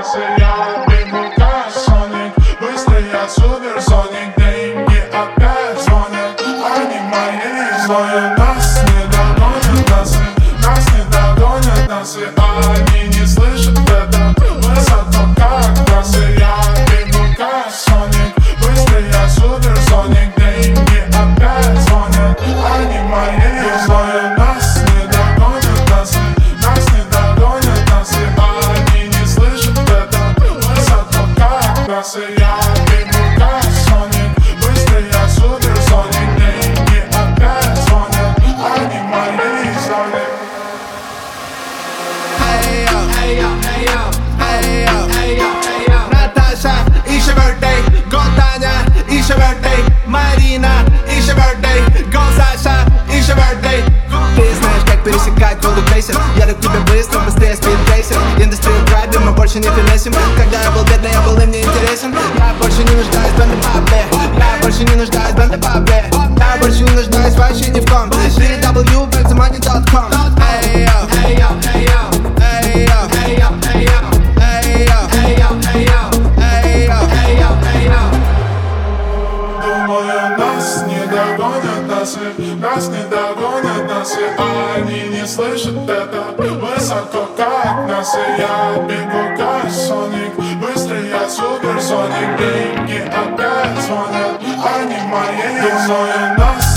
нас, и я бегу как Соник. Быстрый я суперсоник, деньги опять звонят. Они мои злые, нас не догонят, нас не догонят, нас, и они не слышат это. Высоко как нас, и я бегу как Соник. Быстрый я суперсоник, деньги опять звонят. Они мои злые, нас не догонят, нас не догонят, нас, и они не слышат это. Высоко как нас, и я бегу как Соник. Быстрый я суперсоник, деньги опять звонят. Они мои злые. Natasha, it's your birthday. Go Tanya, it's your birthday. Marina, it's your birthday. Go Sasha, it's your birthday. Ты знаешь, как пересекать воду крейсер. Я так тебя быстро, быстрее спидтрейсер. Индустрию грабим, мы больше не финесим. Когда я был бедный, я был им не интересен. Я больше не нуждаюсь в бенде пабле. Я больше не нуждаюсь в бенде пабле. Я больше не нуждаюсь вообще ни в ком. www.money.com. Эй, йо, эй, йо, эй, йо, эй, йо, эй, йо, эй, йо, эй, йо, эй, йо, эй, йо, эй, йо, эй, йо, эй, йо. Думаю, нас не догонят, нас не догонят, нас, и они не слышат это. Высоко как нас, и я бегу как Соник. Быстрый я суперсоник, деньги опять звонят. Они мои, думаю, нас